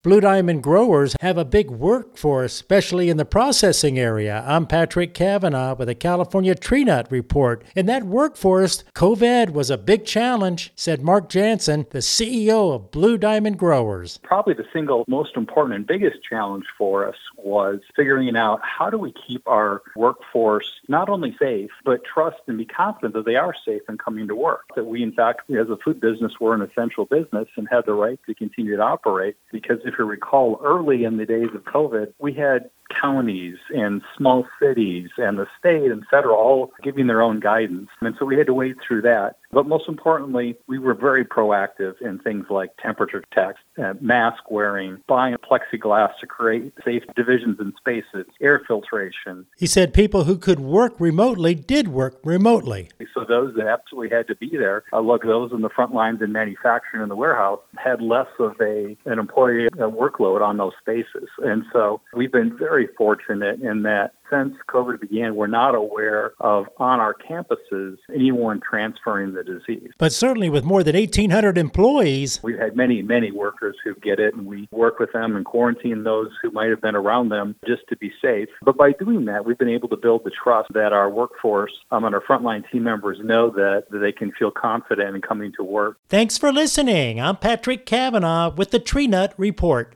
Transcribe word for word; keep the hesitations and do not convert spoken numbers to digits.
Blue Diamond growers have a big workforce, especially in the processing area. I'm Patrick Cavanaugh with the California Tree Nut Report. In that workforce, COVID was a big challenge, said Mark Jansen, the C E O of Blue Diamond Growers. Probably the single most important and biggest challenge for us was figuring out how do we keep our workforce not only safe, but trust and be confident that they are safe in coming to work. That we, in fact, as a food business, we're an essential business and have the right to continue to operate. Because if you recall, early in the days of COVID, we had counties and small cities and the state and federal all giving their own guidance. And so we had to wade through that. But most importantly, we were very proactive in things like temperature checks, uh, mask wearing, buying plexiglass to create safe divisions in spaces, air filtration. He said people who could work remotely did work remotely. So those that absolutely had to be there, uh, look, those in the front lines in manufacturing in the warehouse had less of a an employee uh, workload on those spaces. And so we've been very fortunate in that since COVID began, we're not aware of on our campuses anyone transferring the disease. But certainly with more than eighteen hundred employees, we've had many, many workers who get it, and we work with them and quarantine those who might have been around them just to be safe. But by doing that, we've been able to build the trust that our workforce um, and our frontline team members know that, that they can feel confident in coming to work. Thanks for listening. I'm Patrick Cavanaugh with the Tree Nut Report.